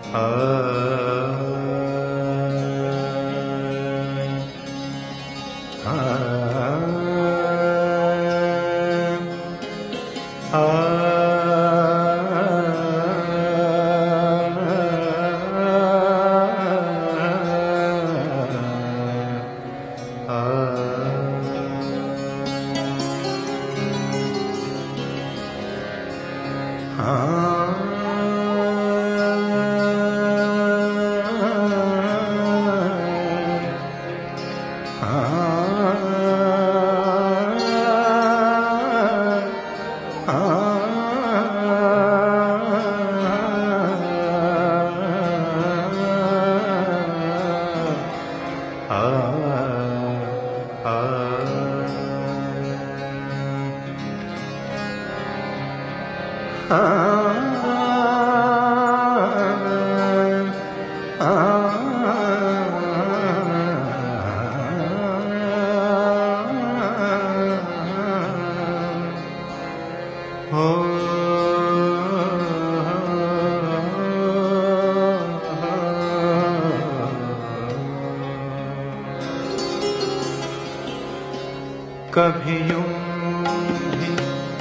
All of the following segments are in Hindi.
कभी यूं भी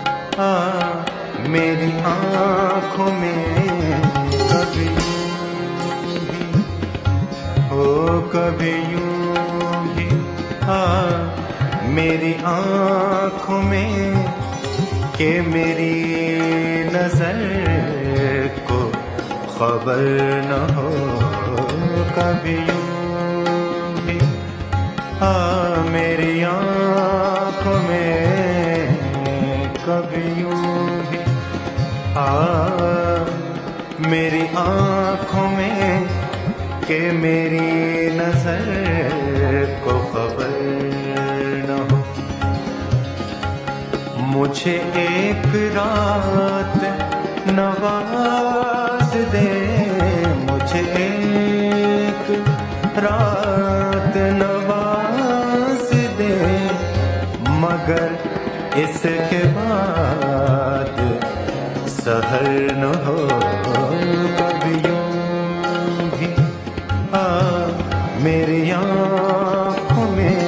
मेरी आँखों में, कभी यूं भी कभी यूं भी मेरी आँखों में, कि मेरी नजर को खबर न हो। कभी यूं भी मेरी आँखों में, कभी यूं भी मेरी आँखों में, कि मेरी नजर को खबर न हो। मुझे एक रात नवाज दे, मुझे एक रात नवाज दे, मगर इसके बाद सहर न हो। कभी यूं भी मेरी आँखों में,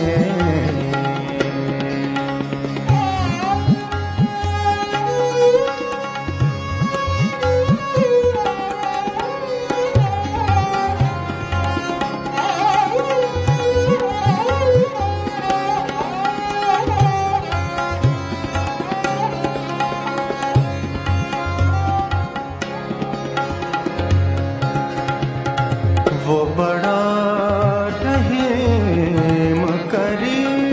वो बड़ा रहीम करीम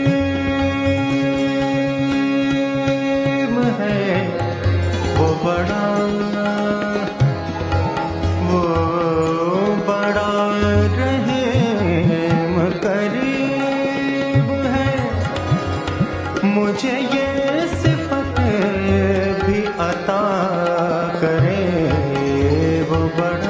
है, वो बड़ा रहीम करीम है। मुझे ये सिफत भी अता करे, वो बड़ा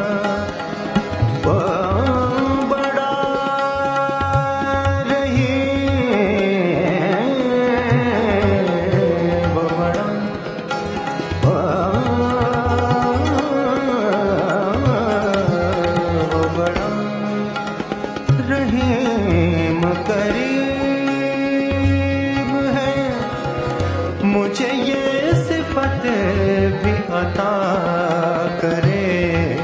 रहीम करीम है। मुझे ये सिफत भी अता करे,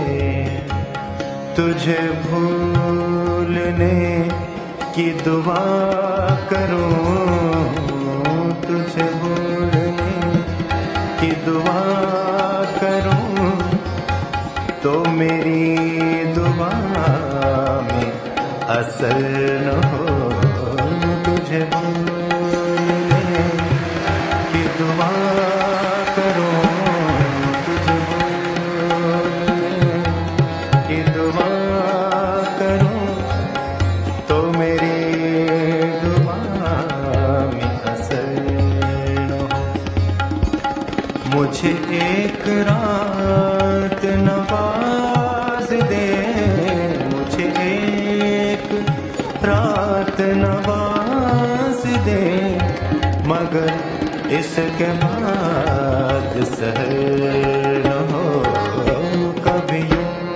तुझे भूलने की दुआ करूं, तुझे भूलने की दुआ करूं, तो मेरी दुआ में असर न हो। तुझे भूलने की दुआ करूं, तुझे भूलने की दुआ करूं, तो मेरी दुआ में असर न हो। मुझे एक रात नवाज दे, मुझे एक रात नवाज दे, मगर इसके बाद सहर न हो। कभी यूं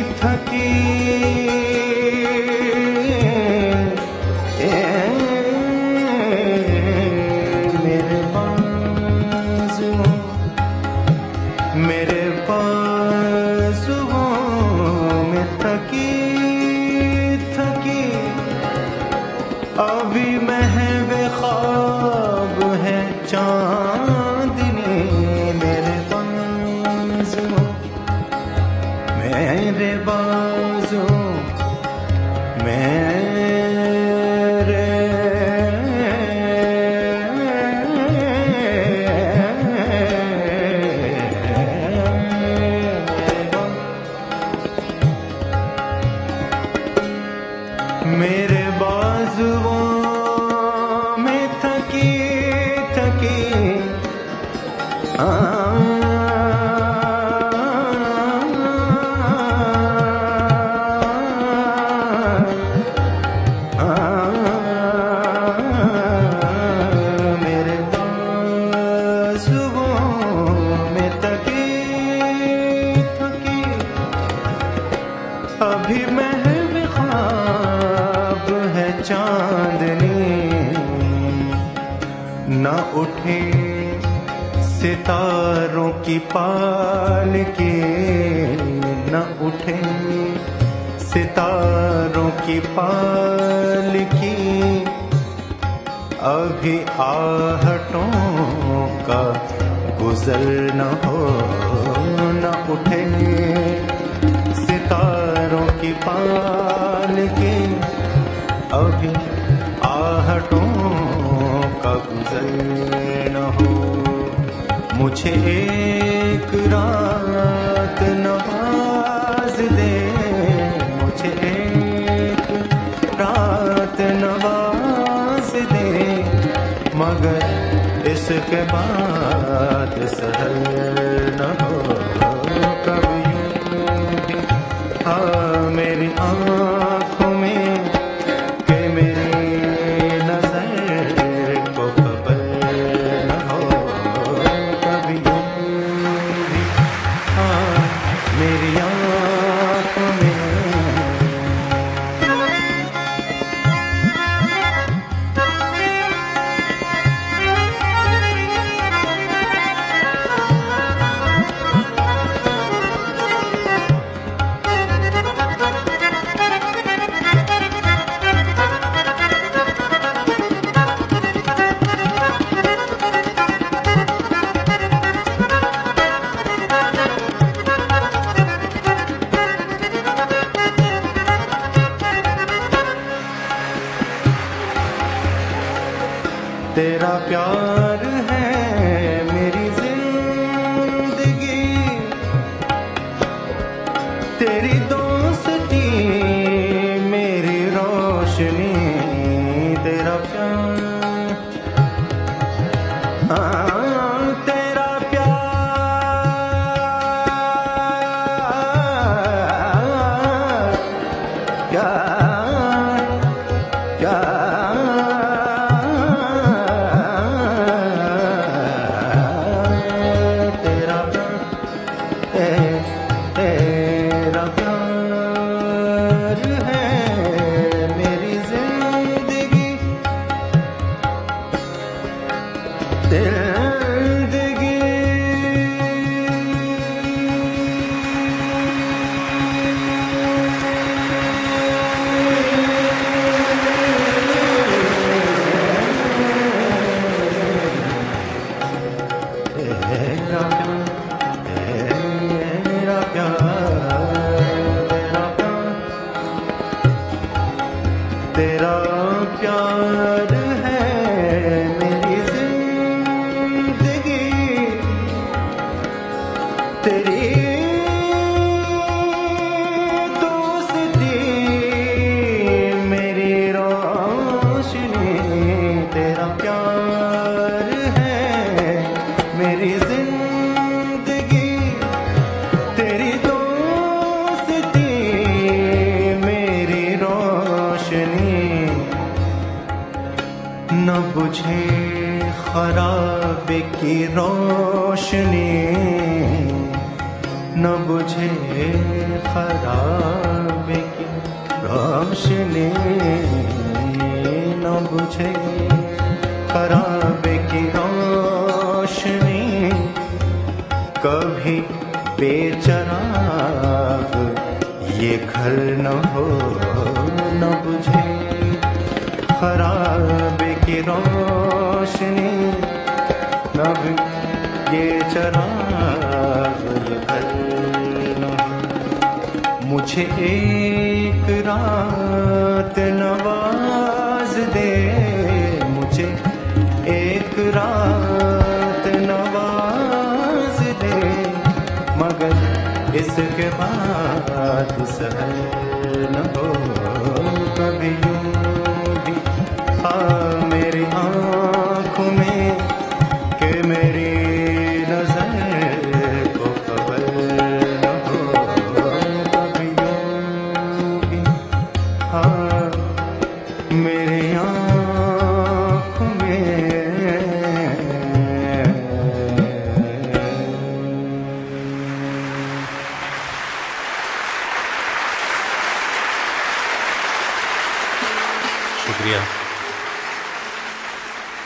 थकी मेरे बाजुओं में थकी थकी अभी महवे ख्वाब है चांदनी मेरे बाजुओं मेरे बाजुओं मेरे बाजुओं में थकी थकी मेरे बाजुओं में थकी थकी अभी महवे ख्वाब है चांदनी न उठे सितारों की पालकी न उठे सितारों की पालकी अभी आहटों का गुजर न हो न उठे सितारों की पालकी अभी आहटों का गुजर न हो मुझे एक रात नवाज दे मुझे एक रात नवाज दे मगर इसके बाद सहर न हो कभी भी मेरी आँखों में कि मेरी नजर को खबर न हो कभी भी मेरी आँखों में तेरा प्यार है मेरी जिंदगी तेरी दोस्ती मेरी रोशनी तेरा प्यार तेरा प्यार तेरा प्यार है मेरी जिंदगी तेरा प्यार है मेरी जिंदगी तेरी दोस्ती मेरी रोशनी तेरा प्यार है मेरी जिंदगी तेरी दोस्ती मेरी रोशनी न बुझे खराबे की रोशनी न बुझे खराबे की रोशनी, न बुझे खराबे की रोशनी, कभी बेचराग ये घर न हो, न बुझे खराबे की रोशनी, कभी ये चराग ये घर न हो। मुझे एक रात नवाज दे, मुझे एक रात नवाज दे, मगर इसके बाद सहर न हो कभी यूं भी मेरी आँखों में कि मेरी नजर को खबर न हो कभी यूं भी मेरी आँखों में। शुक्रिया।